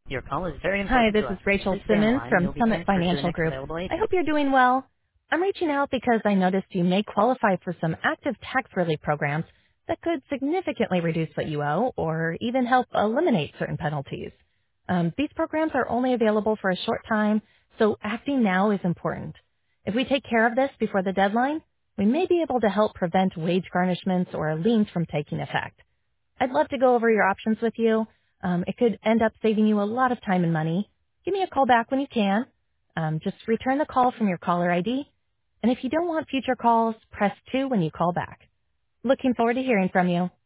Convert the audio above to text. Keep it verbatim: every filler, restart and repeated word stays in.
Your call is very Hi, important this to is us. Rachel Please stay on the Simmons line and from you'll be Summit transferred to the Financial next Group. available I agent. hope you're doing well. I'm reaching out because I noticed you may qualify for some active tax relief programs that could significantly reduce what you owe or even help eliminate certain penalties. Um, these programs are only available for a short time, so acting now is important. If we take care of this before the deadline, we may be able to help prevent wage garnishments or liens from taking effect. I'd love to go over your options with you. Um, it could end up saving you a lot of time and money. Give me a call back when you can. Um, just return the call from your caller I D. And if you don't want future calls, press two when you call back. Looking forward to hearing from you.